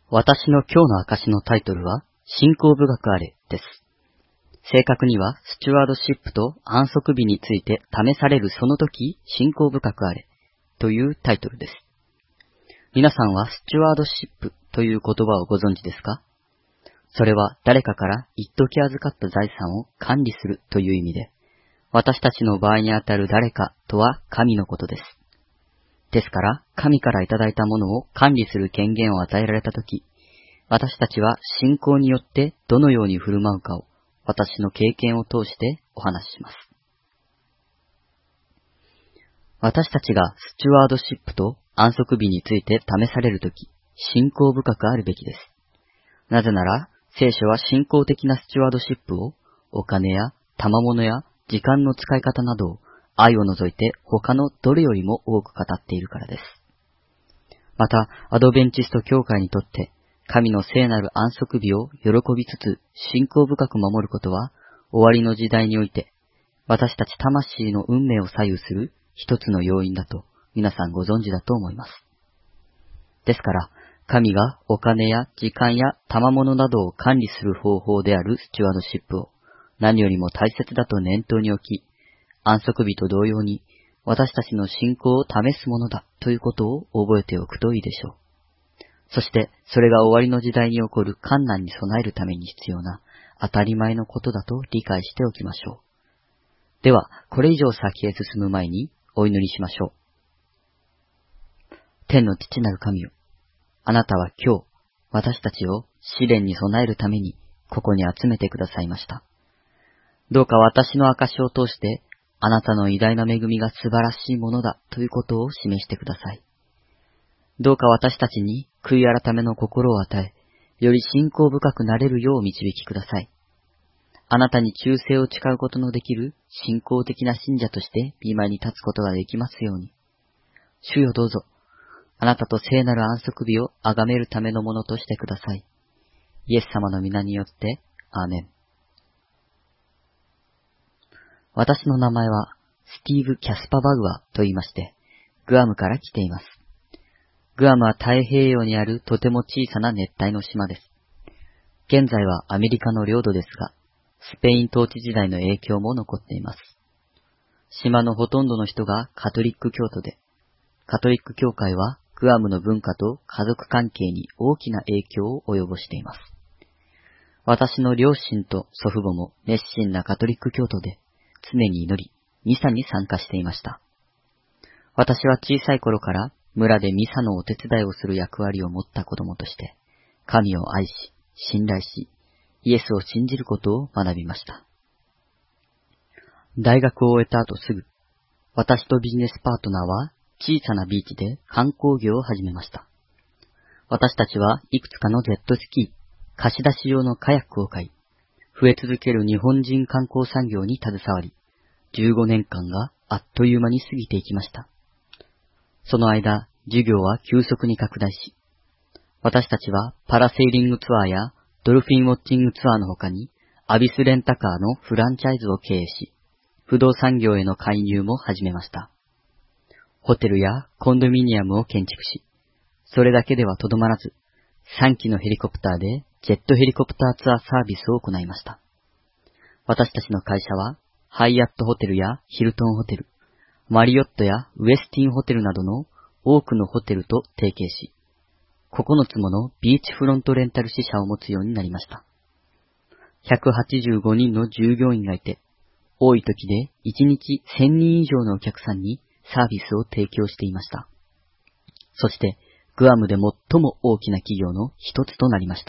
私の今日の証のタイトルは、信仰深くあれです。正確には、スチュワードシップと安息日について試されるその時、信仰深くあれというタイトルです。皆さんはスチュワードシップという言葉をご存知ですか？それは誰かから一時預かった財産を管理するという意味で、私たちの場合にあたる誰かとは神のことです。ですから、神からいただいたものを管理する権限を与えられたとき、私たちは信仰によってどのように振る舞うかを、私の経験を通してお話しします。私たちがスチュワードシップと安息日について試されるとき、信仰深くあるべきです。なぜなら、聖書は信仰的なスチュワードシップを、お金や賜物や時間の使い方などを、愛を除いて他のどれよりも多く語っているからです。また、アドベンチスト教会にとって、神の聖なる安息日を喜びつつ信仰深く守ることは、終わりの時代において、私たち魂の運命を左右する一つの要因だと、皆さんご存知だと思います。ですから、神がお金や時間や賜物などを管理する方法であるスチュワードシップを、何よりも大切だと念頭に置き、安息日と同様に、私たちの信仰を試すものだということを覚えておくといいでしょう。そして、それが終わりの時代に起こる困難に備えるために必要な当たり前のことだと理解しておきましょう。では、これ以上先へ進む前にお祈りしましょう。天の父なる神よ、あなたは今日、私たちを試練に備えるためにここに集めてくださいました。どうか私の証を通して、あなたの偉大な恵みが素晴らしいものだということを示してください。どうか私たちに悔い改めの心を与え、より信仰深くなれるよう導きください。あなたに忠誠を誓うことのできる信仰的な信者として御前に立つことができますように。主よどうぞ、あなたと聖なる安息日を崇めるためのものとしてください。イエス様の皆によって、アーメン。私の名前はスティーブ・キャスパバグアと言いまして、グアムから来ています。グアムは太平洋にあるとても小さな熱帯の島です。現在はアメリカの領土ですが、スペイン統治時代の影響も残っています。島のほとんどの人がカトリック教徒で、カトリック教会はグアムの文化と家族関係に大きな影響を及ぼしています。私の両親と祖父母も熱心なカトリック教徒で、常に祈り、ミサに参加していました。私は小さい頃から村でミサのお手伝いをする役割を持った子供として、神を愛し、信頼し、イエスを信じることを学びました。大学を終えた後すぐ、私とビジネスパートナーは小さなビーチで観光業を始めました。私たちはいくつかのジェットスキー、貸し出し用のカヤックを買い、増え続ける日本人観光産業に携わり、15年間があっという間に過ぎていきました。その間、事業は急速に拡大し、私たちはパラセーリングツアーやドルフィンウォッチングツアーの他に、アビスレンタカーのフランチャイズを経営し、不動産業への介入も始めました。ホテルやコンドミニアムを建築し、それだけではとどまらず、3機のヘリコプターでジェットヘリコプターツアーサービスを行いました。私たちの会社は、ハイアットホテルやヒルトンホテル、マリオットやウエスティンホテルなどの多くのホテルと提携し、9つものビーチフロントレンタル支社を持つようになりました。185人の従業員がいて、多い時で1日1000人以上のお客さんにサービスを提供していました。そして、グアムで最も大きな企業の一つとなりました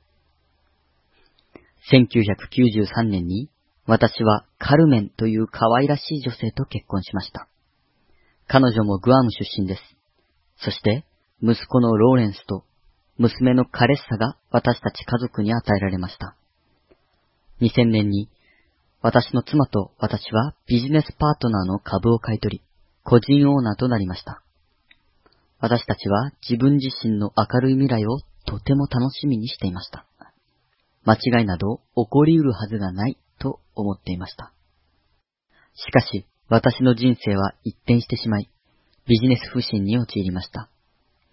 。1993年に私はカルメンという可愛らしい女性と結婚しました。彼女もグアム出身です。そして息子のローレンスと娘のカレッサが私たち家族に与えられました。2000年に私の妻と私はビジネスパートナーの株を買い取り、個人オーナーとなりました。私たちは自分自身の明るい未来をとても楽しみにしていました。間違いなど起こり得るはずがないと思っていました。しかし、私の人生は一変してしまい、ビジネス不振に陥りました。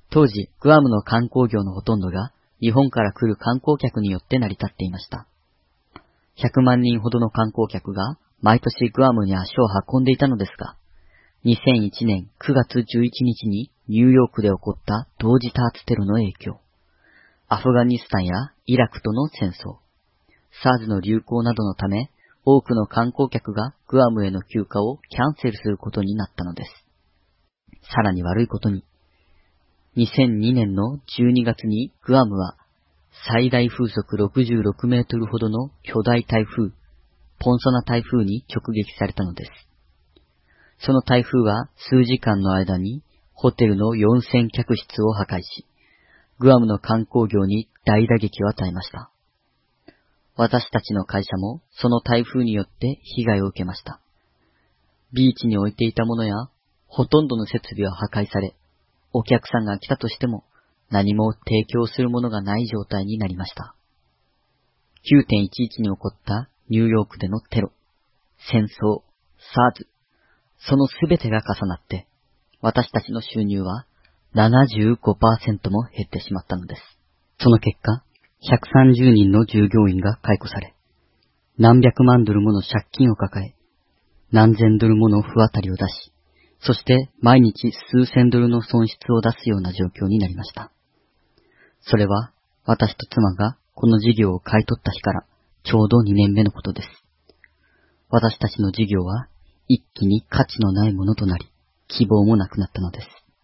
当時、グアムの観光業のほとんどが日本から来る観光客によって成り立っていました。100万人ほどの観光客が毎年グアムに足を運んでいたのですが、2001年9月11日にニューヨークで起こった同時多発テロの影響、アフガニスタンやイラクとの戦争、SARS の流行などのため、多くの観光客がグアムへの休暇をキャンセルすることになったのです。さらに悪いことに、2002年の12月にグアムは最大風速66メートルほどの巨大台風、ポンソナ台風に直撃されたのです。その台風は数時間の間にホテルの4000客室を破壊し、グアムの観光業に大打撃を与えました。私たちの会社もその台風によって被害を受けました。ビーチに置いていたものやほとんどの設備は破壊され、お客さんが来たとしても何も提供するものがない状態になりました。9.11 に起こったニューヨークでのテロ、戦争、SARS、そのすべてが重なって、私たちの収入は 75% も減ってしまったのです。その結果、130人の従業員が解雇され、何百万ドルもの借金を抱え、何千ドルもの不当たりを出し、そして毎日数千ドルの損失を出すような状況になりました。それは私と妻がこの事業を買い取った日からちょうど2年目のことです。私たちの事業は一気に価値のないものとなり、希望もなくなったのです。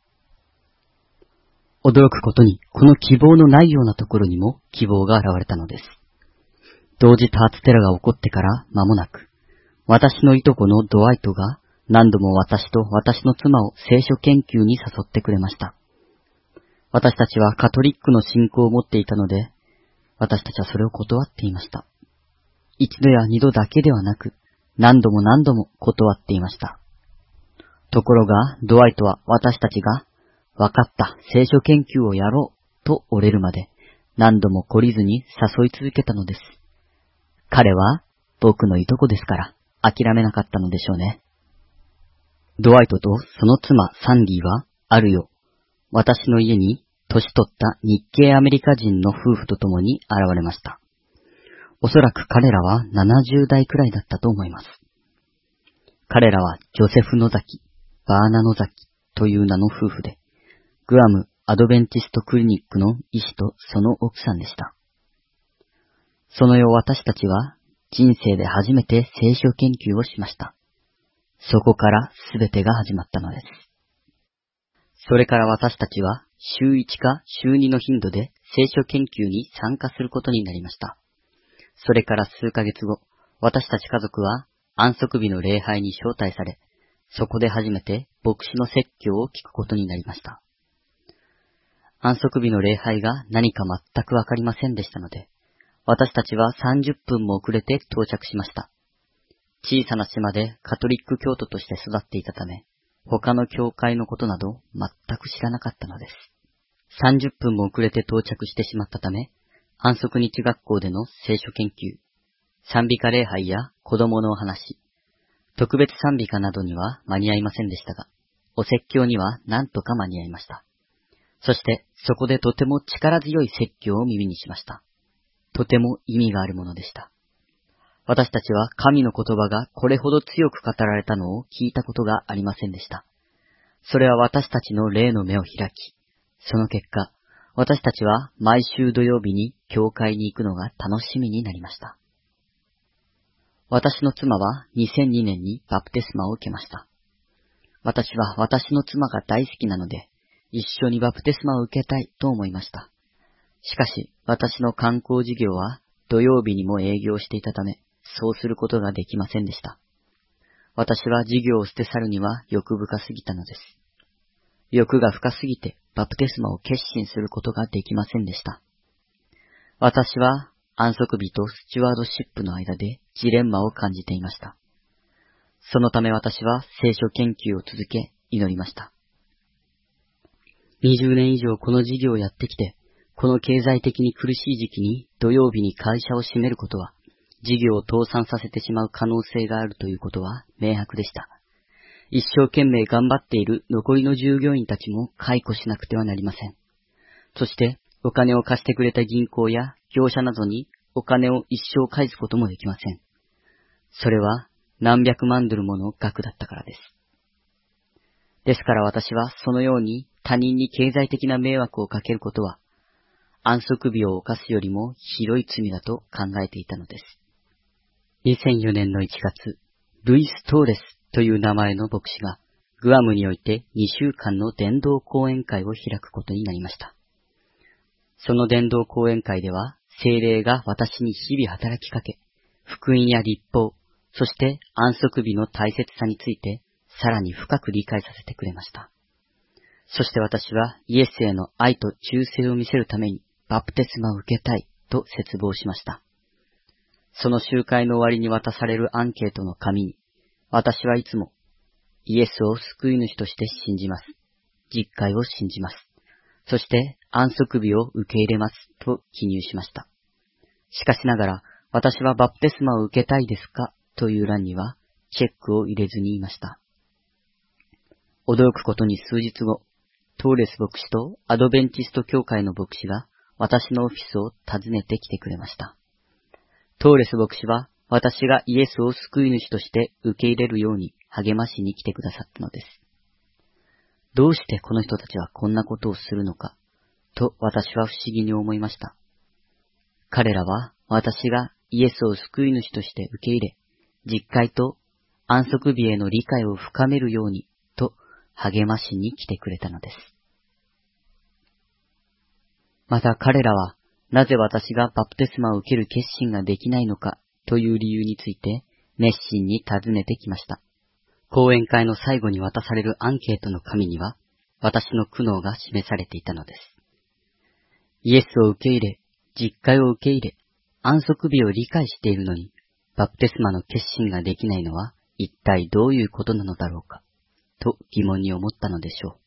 驚くことに、この希望のないようなところにも希望が現れたのです。同時多発テロが起こってから間もなく、私のいとこのドワイトが何度も私と私の妻を聖書研究に誘ってくれました。私たちはカトリックの信仰を持っていたので、私たちはそれを断っていました。一度や二度だけではなく、何度も何度も断っていました。ところが、ドワイトは私たちが、わかった、聖書研究をやろう、と折れるまで、何度も懲りずに誘い続けたのです。彼は、僕のいとこですから、諦めなかったのでしょうね。ドワイトとその妻サンディは、ある夜、私の家に年取った日系アメリカ人の夫婦と共に現れました。おそらく彼らは70代くらいだったと思います。彼らはジョセフ・ノザキ、バーナ・ノザキという名の夫婦で、グアム・アドベンチスト・クリニックの医師とその奥さんでした。その夜私たちは人生で初めて聖書研究をしました。そこからすべてが始まったのです。それから私たちは週1か週2の頻度で聖書研究に参加することになりました。それから数ヶ月後、私たち家族は安息日の礼拝に招待され、そこで初めて牧師の説教を聞くことになりました。安息日の礼拝が何か全くわかりませんでしたので、私たちは30分も遅れて到着しました。小さな島でカトリック教徒として育っていたため、他の教会のことなど全く知らなかったのです。30分も遅れて到着してしまったため、安息日学校での聖書研究、賛美歌礼拝や子供のお話、特別賛美歌などには間に合いませんでしたが、お説教には何とか間に合いました。そしてそこでとても力強い説教を耳にしました。とても意味があるものでした。私たちは神の言葉がこれほど強く語られたのを聞いたことがありませんでした。それは私たちの霊の目を開き、その結果、私たちは毎週土曜日に教会に行くのが楽しみになりました。私の妻は2002年にバプテスマを受けました。私は私の妻が大好きなので、一緒にバプテスマを受けたいと思いました。しかし、私の観光事業は土曜日にも営業していたため、そうすることができませんでした。私は事業を捨て去るには欲深すぎたのです。欲が深すぎてバプテスマを決心することができませんでした。私は安息日とスチュワードシップの間でジレンマを感じていました。そのため私は聖書研究を続け祈りました。20年以上この事業をやってきて、この経済的に苦しい時期に土曜日に会社を閉めることは、事業を倒産させてしまう可能性があるということは明白でした。 一生懸命頑張っている残りの従業員たちも解雇しなくてはなりません。そして、お金を貸してくれた銀行や業者などにお金を一生返すこともできません。それは何百万ドルもの額だったからです。ですから私はそのように他人に経済的な迷惑をかけることは、安息日を犯すよりもひどい罪だと考えていたのです。2004年の1月、ルイス・トーレスという名前の牧師がグアムにおいて2週間の伝道講演会を開くことになりました。その伝道講演会では、聖霊が私に日々働きかけ、福音や律法、そして安息日の大切さについて、さらに深く理解させてくれました。そして私はイエスへの愛と忠誠を見せるためにバプテスマを受けたいと切望しました。その集会の終わりに渡されるアンケートの紙に、私はいつもイエスを救い主として信じます。実会を信じます。そして安息日を受け入れますと記入しました。しかしながら、私はバプテスマを受けたいですかという欄にはチェックを入れずにいました。驚くことに数日後、トーレス牧師とアドベンチスト教会の牧師が私のオフィスを訪ねてきてくれました。トーレス牧師は私がイエスを救い主として受け入れるように励ましに来てくださったのです。どうしてこの人たちはこんなことをするのか、と私は不思議に思いました。彼らは私がイエスを救い主として受け入れ、実会と安息日への理解を深めるようにと励ましに来てくれたのです。また彼らはなぜ私がバプテスマを受ける決心ができないのかという理由について熱心に尋ねてきました。講演会の最後に渡されるアンケートの紙には私の苦悩が示されていたのです。イエスを受け入れ、実会を受け入れ、安息日を理解しているのに、バプテスマの決心ができないのは一体どういうことなのだろうか、と疑問に思ったのでしょう。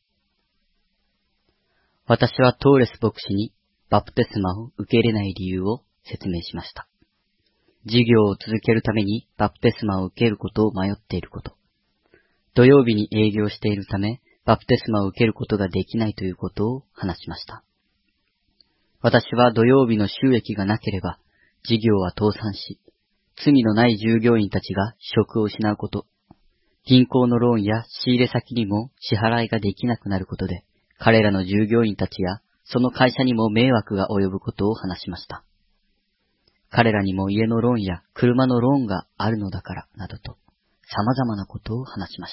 私はトーレス牧師にバプテスマを受け入れない理由を説明しました。授業を続けるためにバプテスマを受けることを迷っていること。土曜日に営業しているため、バプテスマを受けることができないということを話しました。私は土曜日の収益がなければ、事業は倒産し、罪のない従業員たちが職を失うこと、銀行のローンや仕入れ先にも支払いができなくなることで、彼らの従業員たちやその会社にも迷惑が及ぶことを話しました。彼らにも家のローンや車のローンがあるのだからなどと様々なことを話しました。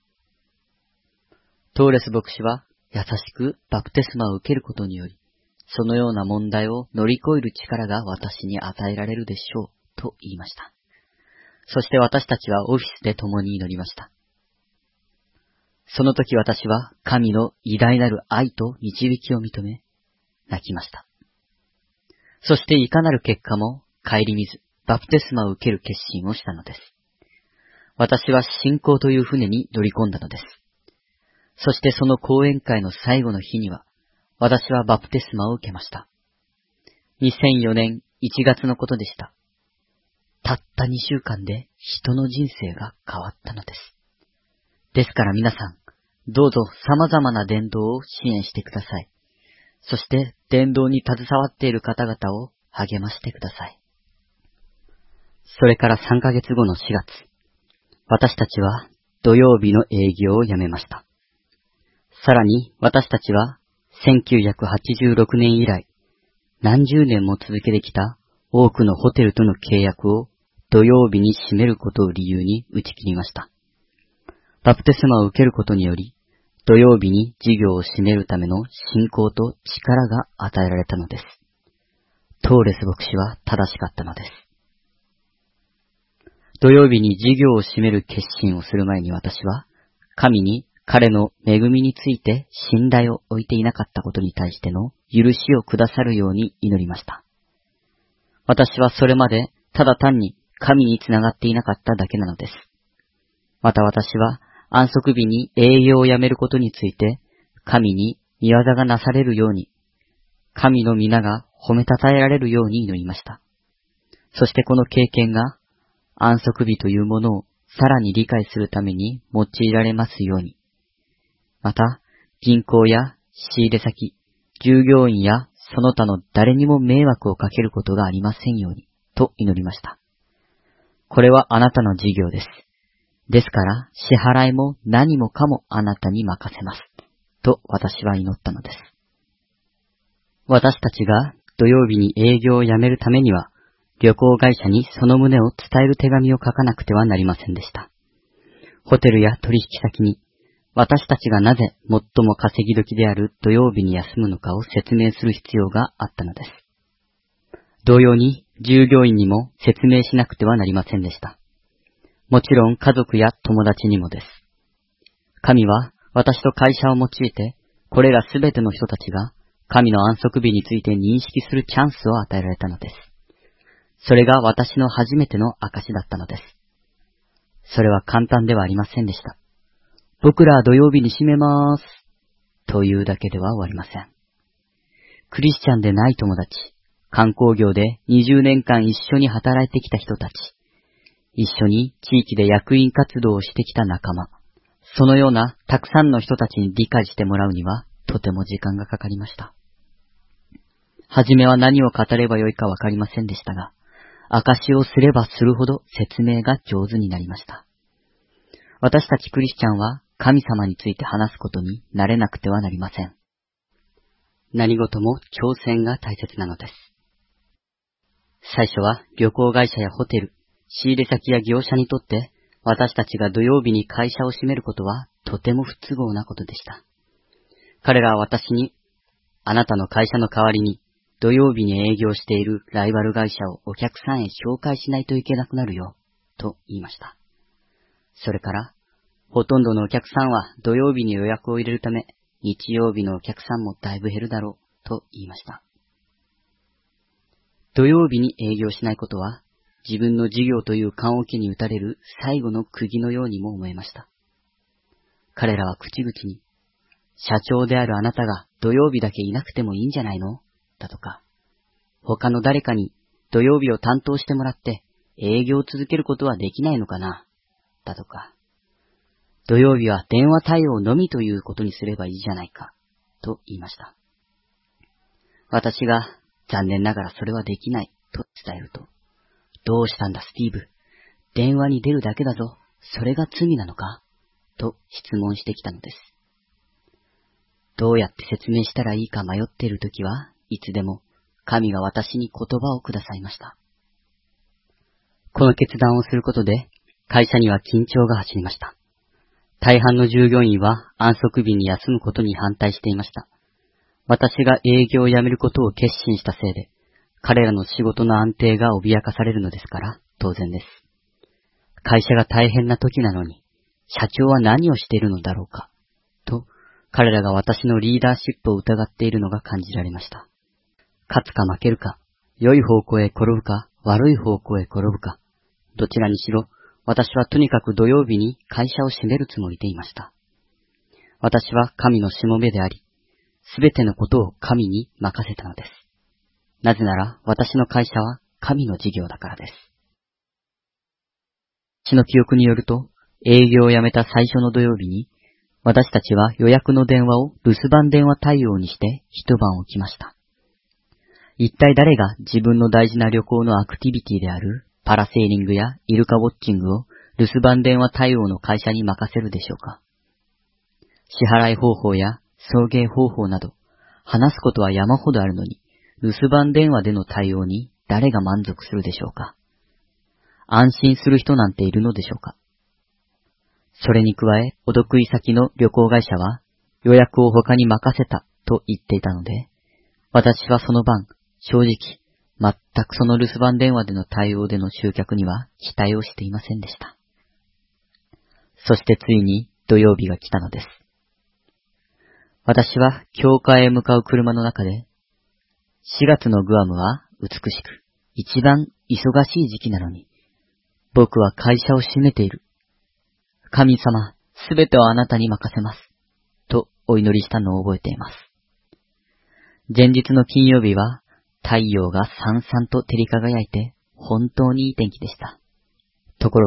トーレス牧師は優しくバプテスマを受けることにより、そのような問題を乗り越える力が私に与えられるでしょうと言いました。そして私たちはオフィスで共に祈りました。その時私は神の偉大なる愛と導きを認め、泣きました。そしていかなる結果も顧みず、バプテスマを受ける決心をしたのです。私は信仰という船に乗り込んだのです。そしてその講演会の最後の日には、私はバプテスマを受けました。2004年1月のことでした。たった2週間で人の人生が変わったのです。ですから皆さん、どうぞ様々な伝道を支援してください。そして伝道に携わっている方々を励ましてください。それから3ヶ月後の4月、私たちは土曜日の営業をやめました。さらに私たちは1986年以来、何十年も続けてきた多くのホテルとの契約を土曜日に閉めることを理由に打ち切りました。バプテスマを受けることにより、土曜日に事業を閉めるための信仰と力が与えられたのです。トーレス牧師は正しかったのです。土曜日に事業を閉める決心をする前に私は、神に彼の恵みについて信頼を置いていなかったことに対しての許しをくださるように祈りました。私はそれまでただ単に神につながっていなかっただけなのです。また私は安息日に営業をやめることについて神に御業がなされるように、神の皆が褒めたたえられるように祈りました。そしてこの経験が安息日というものをさらに理解するために用いられますように。また、銀行や仕入れ先、従業員やその他の誰にも迷惑をかけることがありませんように、と祈りました。これはあなたの事業です。ですから、支払いも何もかもあなたに任せます。と私は祈ったのです。私たちが土曜日に営業をやめるためには、旅行会社にその旨を伝える手紙を書かなくてはなりませんでした。ホテルや取引先に、私たちがなぜ最も稼ぎ時である土曜日に休むのかを説明する必要があったのです。同様に従業員にも説明しなくてはなりませんでした。もちろん家族や友達にもです。神は私と会社を用いて、これらすべての人たちが神の安息日について認識するチャンスを与えられたのです。それが私の初めての証だったのです。それは簡単ではありませんでした。僕らは土曜日に閉めます。というだけでは終わりません。クリスチャンでない友達、観光業で20年間一緒に働いてきた人たち、一緒に地域で役員活動をしてきた仲間、そのようなたくさんの人たちに理解してもらうにはとても時間がかかりました。はじめは何を語ればよいかわかりませんでしたが、証しをすればするほど説明が上手になりました。私たちクリスチャンは神様について話すことに慣れなくてはなりません。何事も挑戦が大切なのです。最初は旅行会社やホテル、仕入れ先や業者にとって私たちが土曜日に会社を閉めることはとても不都合なことでした。彼らは私に、あなたの会社の代わりに土曜日に営業しているライバル会社をお客さんへ紹介しないといけなくなるよ、と言いました。それから、ほとんどのお客さんは土曜日に予約を入れるため、日曜日のお客さんもだいぶ減るだろう、と言いました。土曜日に営業しないことは、自分の事業という棺桶に打たれる最後の釘のようにも思えました。彼らは口々に、社長であるあなたが土曜日だけいなくてもいいんじゃないのだとか、他の誰かに土曜日を担当してもらって営業を続けることはできないのかなだとか、土曜日は電話対応のみということにすればいいじゃないかと言いました。私が残念ながらそれはできないと伝えると、どうしたんだスティーブ、電話に出るだけだぞ、それが罪なのかと質問してきたのです。どうやって説明したらいいか迷っているときはいつでも神が私に言葉をくださいました。この決断をすることで会社には緊張が走りました。大半の従業員は安息日に休むことに反対していました。私が営業をやめることを決心したせいで、彼らの仕事の安定が脅かされるのですから当然です。会社が大変な時なのに、社長は何をしているのだろうか、と彼らが私のリーダーシップを疑っているのが感じられました。勝つか負けるか、良い方向へ転ぶか、悪い方向へ転ぶか、どちらにしろ、私はとにかく土曜日に会社を閉めるつもりでいました。私は神のしもべであり、すべてのことを神に任せたのです。なぜなら私の会社は神の事業だからです。私の記憶によると、営業をやめた最初の土曜日に、私たちは予約の電話を留守番電話対応にして一晩置きました。一体誰が自分の大事な旅行のアクティビティであるパラセーリングやイルカウォッチングを留守番電話対応の会社に任せるでしょうか。支払い方法や送迎方法など、話すことは山ほどあるのに、留守番電話での対応に誰が満足するでしょうか。安心する人なんているのでしょうか。それに加え、お得意先の旅行会社は予約を他に任せたと言っていたので、私はその晩、正直、全くその留守番電話での対応での集客には期待をしていませんでした。そしてついに土曜日が来たのです。私は教会へ向かう車の中で、4月のグアムは美しく、一番忙しい時期なのに、僕は会社を閉めている。神様、すべてをあなたに任せます。とお祈りしたのを覚えています。前日の金曜日は、太陽がさんさんと照り輝いて、本当にいい天気でした。ところが、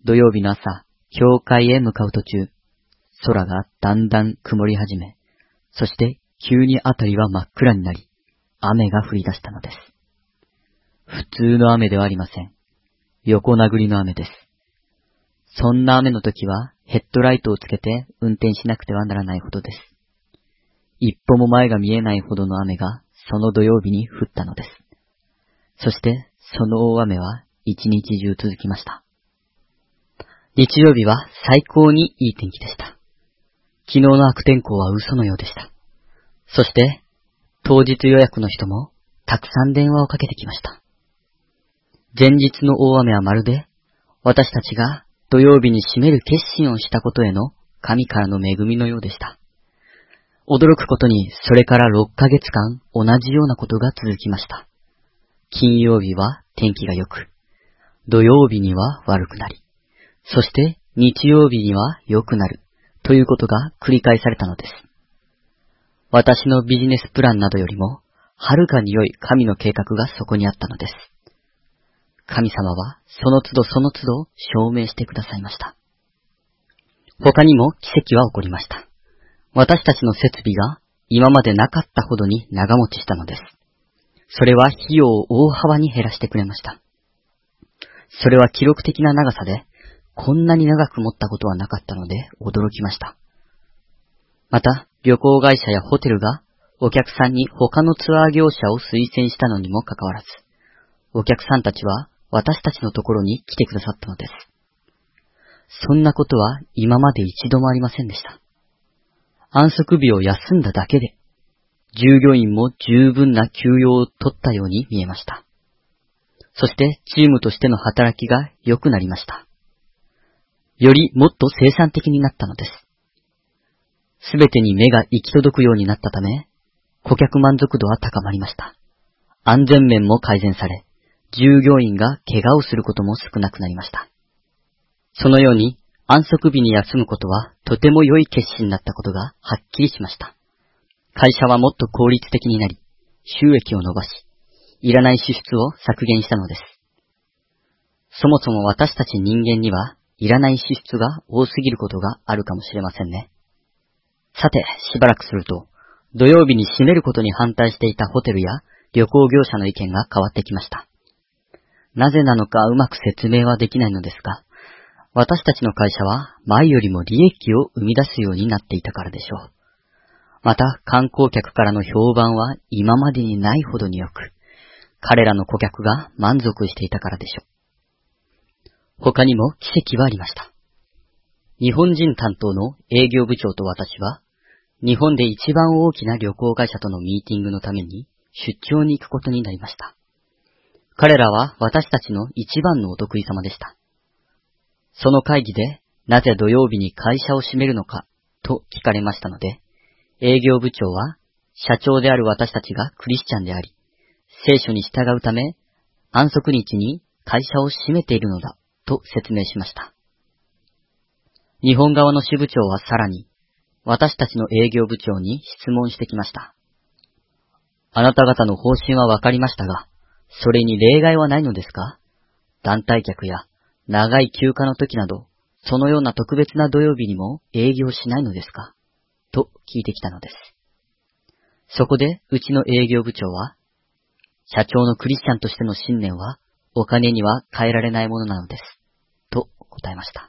土曜日の朝、教会へ向かう途中、空がだんだん曇り始め、そして急にあたりは真っ暗になり、雨が降り出したのです。普通の雨ではありません。横殴りの雨です。そんな雨の時はヘッドライトをつけて運転しなくてはならないほどです。一歩も前が見えないほどの雨がその土曜日に降ったのです。そしてその大雨は一日中続きました。日曜日は最高にいい天気でした。昨日の悪天候は嘘のようでした。そして当日予約の人もたくさん電話をかけてきました。前日の大雨はまるで私たちが土曜日に閉める決心をしたことへの神からの恵みのようでした。驚くことにそれから6ヶ月間同じようなことが続きました。金曜日は天気が良く、土曜日には悪くなり、そして日曜日には良くなるということが繰り返されたのです。私のビジネスプランなどよりもはるかに良い神の計画がそこにあったのです。神様はその都度その都度証明してくださいました。他にも奇跡は起こりました。私たちの設備が今までなかったほどに長持ちしたのです。それは費用を大幅に減らしてくれました。それは記録的な長さで、こんなに長く持ったことはなかったので驚きました。また、旅行会社やホテルがお客さんに他のツアー業者を推薦したのにもかかわらず、お客さんたちは私たちのところに来てくださったのです。そんなことは今まで一度もありませんでした。安息日を休んだだけで、従業員も十分な休養を取ったように見えました。そしてチームとしての働きが良くなりました。よりもっと生産的になったのです。すべてに目が行き届くようになったため、顧客満足度は高まりました。安全面も改善され、従業員が怪我をすることも少なくなりました。そのように安息日に休むことはとても良い決心だったことがはっきりしました。会社はもっと効率的になり、収益を伸ばし、いらない支出を削減したのです。そもそも私たち人間にはいらない支出が多すぎることがあるかもしれませんね。さて、しばらくすると、土曜日に閉めることに反対していたホテルや旅行業者の意見が変わってきました。なぜなのかうまく説明はできないのですが、私たちの会社は前よりも利益を生み出すようになっていたからでしょう。また観光客からの評判は今までにないほどに良く、彼らの顧客が満足していたからでしょう。他にも奇跡はありました。日本人担当の営業部長と私は、日本で一番大きな旅行会社とのミーティングのために出張に行くことになりました。彼らは私たちの一番のお得意様でした。その会議でなぜ土曜日に会社を閉めるのかと聞かれましたので、営業部長は社長である私たちがクリスチャンであり、聖書に従うため安息日に会社を閉めているのだと説明しました。日本側の支部長はさらに私たちの営業部長に質問してきました。あなた方の方針はわかりましたが、それに例外はないのですか？団体客や長い休暇の時など、そのような特別な土曜日にも営業しないのですか？と聞いてきたのです。そこでうちの営業部長は、社長のクリスチャンとしての信念はお金には変えられないものなのです。と答えました。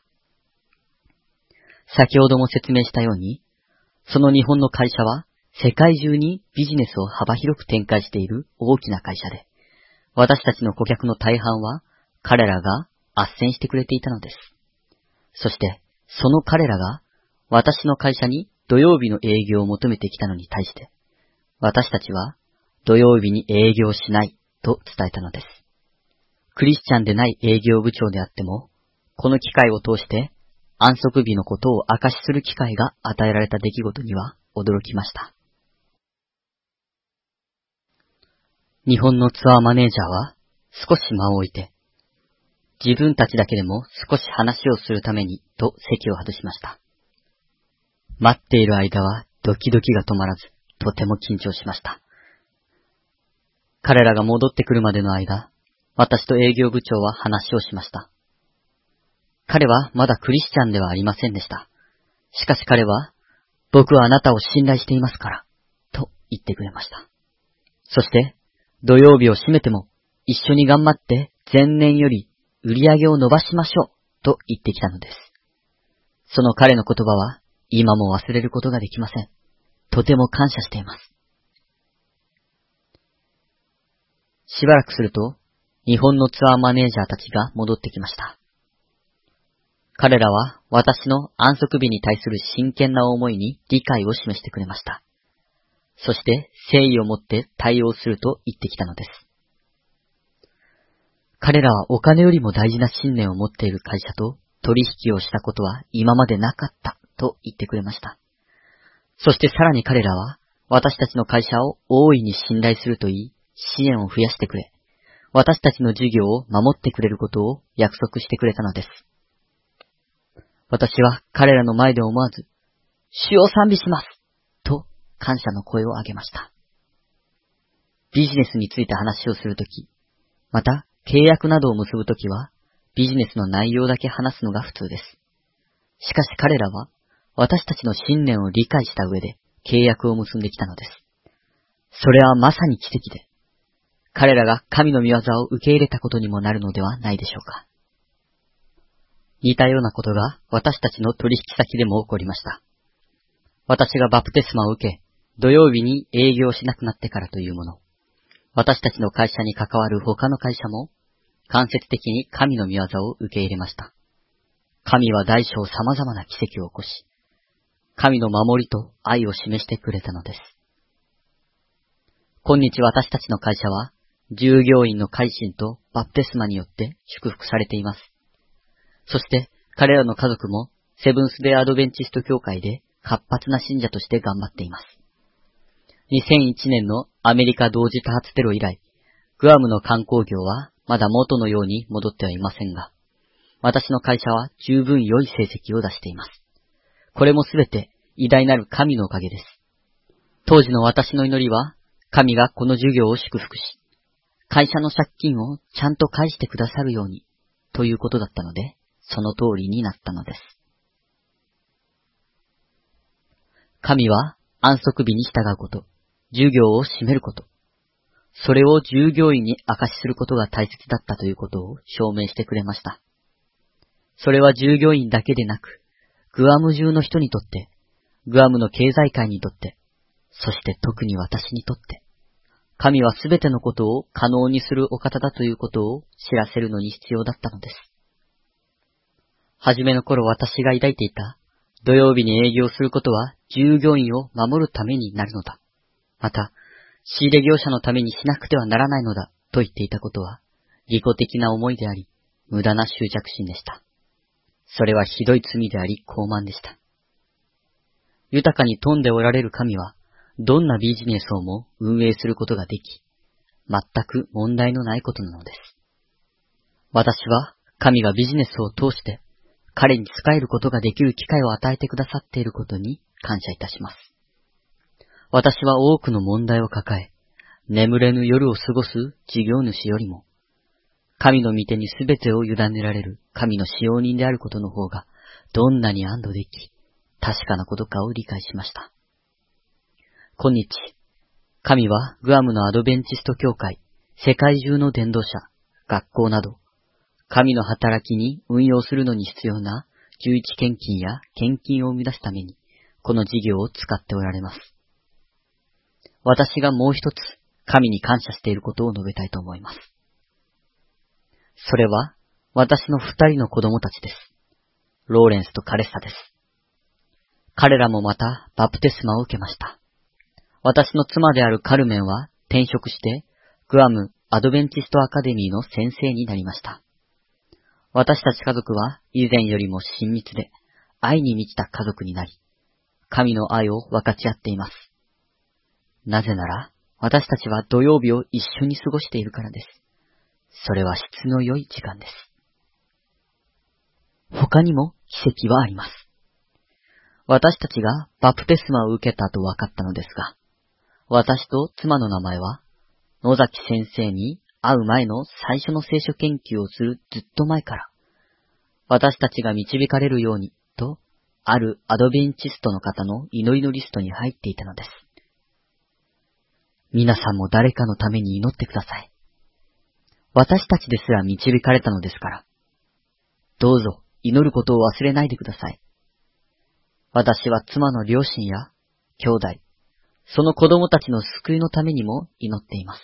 先ほども説明したように、その日本の会社は世界中にビジネスを幅広く展開している大きな会社で、私たちの顧客の大半は彼らが斡旋してくれていたのです。そしてその彼らが私の会社に土曜日の営業を求めてきたのに対して、私たちは土曜日に営業しないと伝えたのです。クリスチャンでない営業部長であっても、この機会を通して安息日のことを証しする機会が与えられた出来事には驚きました。日本のツアーマネージャーは少し間を置いて、自分たちだけでも少し話をするためにと席を外しました。待っている間はドキドキが止まらず、とても緊張しました。彼らが戻ってくるまでの間、私と営業部長は話をしました。 彼はまだクリスチャンではありませんでした。しかし彼は、僕はあなたを信頼していますから、と言ってくれました。そして、土曜日を閉めても、一緒に頑張って前年より売り上げを伸ばしましょう、と言ってきたのです。その彼の言葉は、今も忘れることができません。とても感謝しています。しばらくすると、日本のツアーマネージャーたちが戻ってきました。彼らは私の安息日に対する真剣な思いに理解を示してくれました。そして誠意を持って対応すると言ってきたのです。彼らはお金よりも大事な信念を持っている会社と取引をしたことは今までなかったと言ってくれました。そしてさらに彼らは私たちの会社を大いに信頼すると言い、支援を増やしてくれ、私たちの事業を守ってくれることを約束してくれたのです。私は彼らの前で思わず、主を賛美しますと感謝の声を上げました。ビジネスについて話をするとき、また契約などを結ぶときは、ビジネスの内容だけ話すのが普通です。しかし彼らは、私たちの信念を理解した上で契約を結んできたのです。それはまさに奇跡で、彼らが神の御業を受け入れたことにもなるのではないでしょうか。似たようなことが私たちの取引先でも起こりました。私がバプテスマを受け、土曜日に営業しなくなってからというもの。私たちの会社に関わる他の会社も、間接的に神の御業を受け入れました。神は大小様々な奇跡を起こし、神の守りと愛を示してくれたのです。今日私たちの会社は、従業員の改心とバプテスマによって祝福されています。そして彼らの家族もセブンスデーアドベンチスト教会で活発な信者として頑張っています。2001年のアメリカ同時多発テロ以来、グアムの観光業はまだ元のように戻ってはいませんが、私の会社は十分良い成績を出しています。これもすべて偉大なる神のおかげです。当時の私の祈りは、神がこの事業を祝福し、会社の借金をちゃんと返してくださるように、ということだったので、その通りになったのです。神は安息日に従うこと、授業を閉めること、それを従業員に証しすることが大切だったということを証明してくれました。それは従業員だけでなく、グアム中の人にとって、グアムの経済界にとって、そして特に私にとって、神はすべてのことを可能にするお方だということを知らせるのに必要だったのです。はじめの頃私が抱いていた、土曜日に営業することは従業員を守るためになるのだ。また、仕入れ業者のためにしなくてはならないのだと言っていたことは、利己的な思いであり、無駄な執着心でした。それはひどい罪であり傲慢でした。豊かに富んでおられる神は、どんなビジネスをも運営することができ、全く問題のないことなのです。私は神がビジネスを通して彼に仕えることができる機会を与えてくださっていることに感謝いたします。私は多くの問題を抱え、眠れぬ夜を過ごす事業主よりも、神の御手にすべてを委ねられる神の使用人であることの方が、どんなに安堵でき、確かなことかを理解しました。今日、神はグアムのアドベンチスト教会、世界中の伝道者、学校など、神の働きに運用するのに必要な11献金や献金を生み出すために、この事業を使っておられます。私がもう一つ、神に感謝していることを述べたいと思います。それは、私の2人の子供たちです。ローレンスとカレッサです。彼らもまたバプテスマを受けました。私の妻であるカルメンは転職して、グアムアドベンチストアカデミーの先生になりました。私たち家族は以前よりも親密で、愛に満ちた家族になり、神の愛を分かち合っています。なぜなら、私たちは土曜日を一緒に過ごしているからです。それは質の良い時間です。他にも奇跡はあります。私たちがバプテスマを受けたと分かったのですが、私と妻の名前は、野崎先生に会う前の最初の聖書研究をするずっと前から、 私たちが導かれるように、と、あるアドベンチストの方の祈りのリストに入っていたのです。皆さんも誰かのために祈ってください。私たちですら導かれたのですから。どうぞ祈ることを忘れないでください。私は妻の両親や兄弟、その子供たちの救いのためにも祈っています。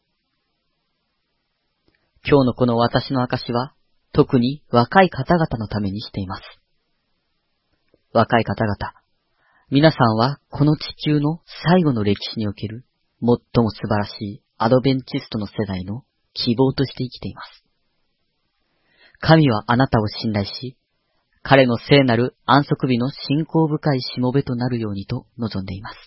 今日のこの私の証は、特に若い方々のためにしています。若い方々、皆さんはこの地球の最後の歴史における最も素晴らしいアドベンチストの世代の希望として生きています。神はあなたを信頼し、彼の聖なる安息日の信仰深いしもべとなるようにと望んでいます。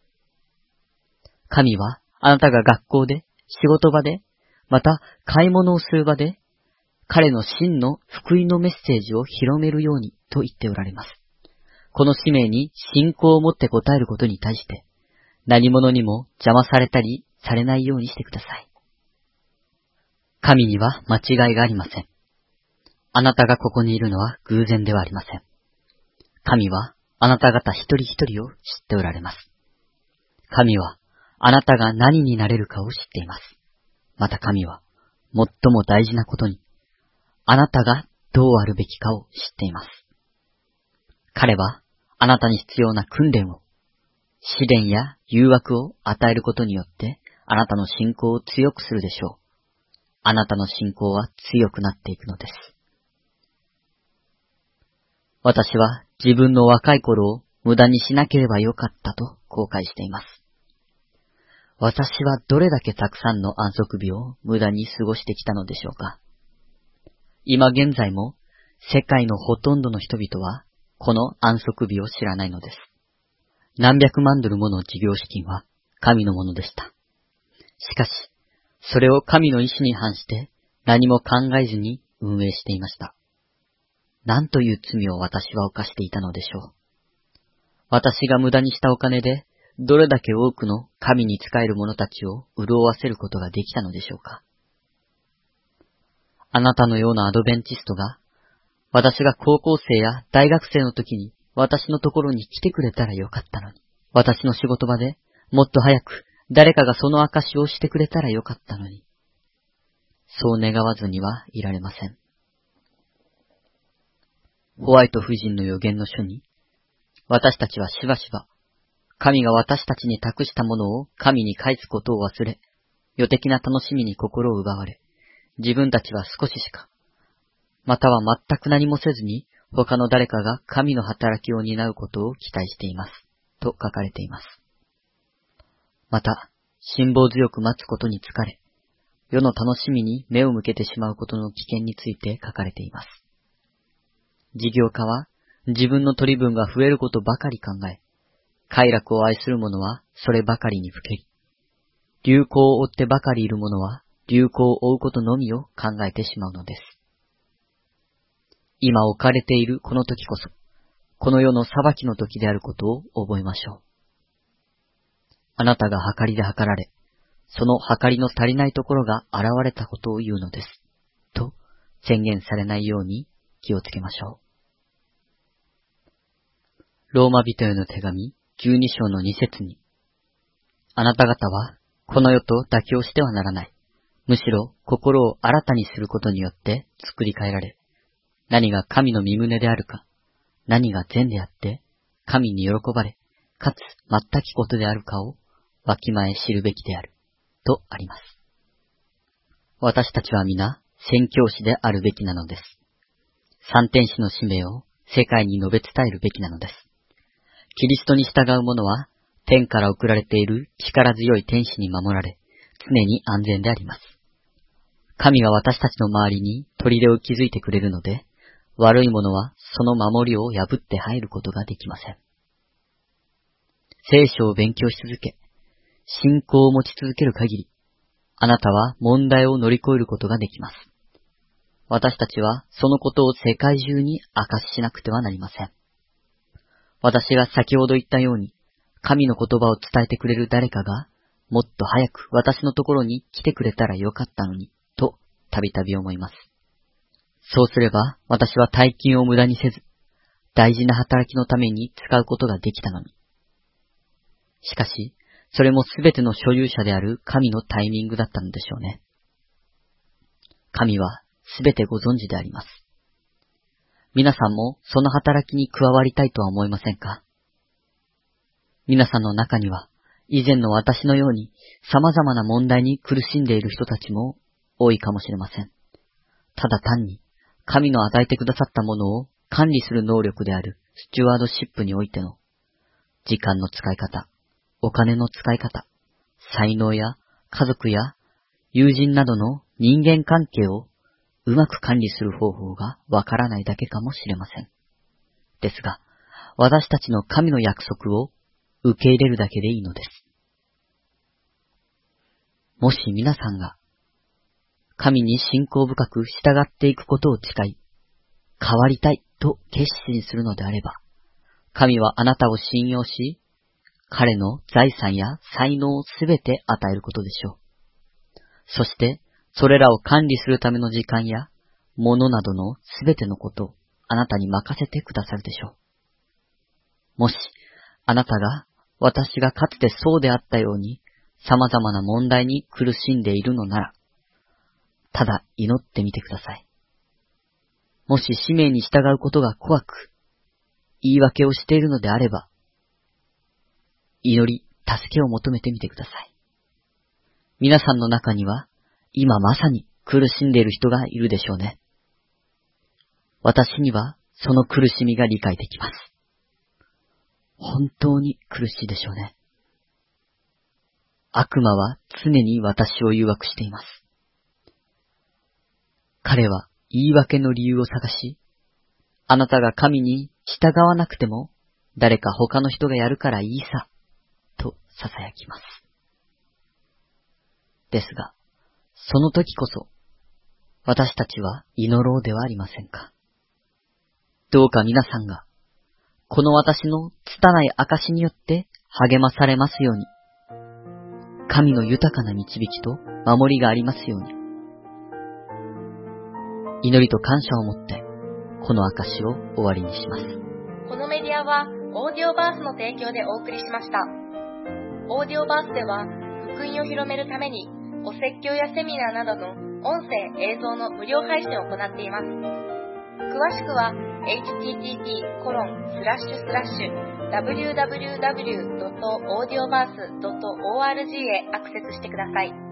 神はあなたが学校で、仕事場で、また買い物をする場で、彼の真の福音のメッセージを広めるようにと言っておられます。この使命に信仰を持って応えることに対して、何者にも邪魔されたりされないようにしてください。神には間違いがありません。あなたがここにいるのは偶然ではありません。神はあなた方一人一人を知っておられます。神はあなたが何になれるかを知っています。また神は最も大事なことに、あなたがどうあるべきかを知っています。彼はあなたに必要な訓練を、試練や誘惑を与えることによってあなたの信仰を強くするでしょう。あなたの信仰は強くなっていくのです。私は自分の若い頃を無駄にしなければよかったと後悔しています。私はどれだけたくさんの安息日を無駄に過ごしてきたのでしょうか。今現在も世界のほとんどの人々はこの安息日を知らないのです。何百万ドルもの事業資金は神のものでした。しかし、それを神の意志に反して何も考えずに運営していました。何という罪を私は犯していたのでしょう。私が無駄にしたお金でどれだけ多くの神に仕える者たちを潤わせることができたのでしょうか。あなたのようなアドベンチストが、私が高校生や大学生の時に私のところに来てくれたらよかったのに、私の仕事場でもっと早く誰かがその証をしてくれたらよかったのに、そう願わずにはいられません。ホワイト夫人の預言の書に、私たちはしばしば、神が私たちに託したものを神に返すことを忘れ、余的な楽しみに心を奪われ、自分たちは少ししか、または全く何もせずに、他の誰かが神の働きを担うことを期待しています、と書かれています。また、辛抱強く待つことに疲れ、世の楽しみに目を向けてしまうことの危険について書かれています。事業家は自分の取り分が増えることばかり考え、快楽を愛する者はそればかりにふけり、流行を追ってばかりいる者は流行を追うことのみを考えてしまうのです。今置かれているこの時こそ、この世の裁きの時であることを覚えましょう。あなたが計りで計られ、その計りの足りないところが現れたことを言うのです。と宣言されないように気をつけましょう。ローマ人への手紙12章の2節に、あなた方はこの世と妥協してはならない。むしろ心を新たにすることによって作り変えられ、何が神の御胸であるか、何が善であって神に喜ばれ、かつ全きことであるかをわきまえ知るべきである、とあります。私たちは皆宣教師であるべきなのです。三天使の使命を世界に述べ伝えるべきなのです。キリストに従う者は天から送られている力強い天使に守られ、常に安全であります。神が私たちの周りに砦を築いてくれるので、悪い者はその守りを破って入ることができません。聖書を勉強し続け、信仰を持ち続ける限り、あなたは問題を乗り越えることができます。私たちはそのことを世界中に証ししなくてはなりません。私が先ほど言ったように、神の言葉を伝えてくれる誰かが、もっと早く私のところに来てくれたらよかったのに、とたびたび思います。 そうすれば私は大金を無駄にせず、大事な働きのために使うことができたのに。しかし、それもすべての所有者である神のタイミングだったのでしょうね。神はすべてご存知であります。皆さんもその働きに加わりたいとは思いませんか？皆さんの中には、以前の私のように様々な問題に苦しんでいる人たちも多いかもしれません。ただ単に、神の与えてくださったものを管理する能力であるスチュワードシップにおいての、時間の使い方、お金の使い方、才能や家族や友人などの人間関係をうまく管理する方法がわからないだけかもしれません。ですが、私たちの神の約束を受け入れるだけでいいのです。もし皆さんが神に信仰深く従っていくことを誓い、変わりたいと決心するのであれば、神はあなたを信用し、彼の財産や才能をすべて与えることでしょう。そして、それらを管理するための時間や、物などのすべてのことをあなたに任せてくださるでしょう。もし、あなたが私がかつてそうであったように、様々な問題に苦しんでいるのなら、ただ祈ってみてください。もし使命に従うことが怖く、言い訳をしているのであれば、祈り、助けを求めてみてください。皆さんの中には、今まさに苦しんでいる人がいるでしょうね。私にはその苦しみが理解できます。本当に苦しいでしょうね。悪魔は常に私を誘惑しています。彼は言い訳の理由を探し、あなたが神に従わなくても誰か他の人がやるからいいさ、と囁きます。ですが、その時こそ、私たちは祈ろうではありませんか。どうか皆さんが、この私の拙い証によって励まされますように、神の豊かな導きと守りがありますように、祈りと感謝をもって、この証を終わりにします。 このメディアは、オーディオバースの提供でお送りしました。オーディオバースでは、福音を広めるために、お説教やセミナーなどの音声・映像の無料配信を行っています。詳しくは http://www.audioverse.org へアクセスしてください。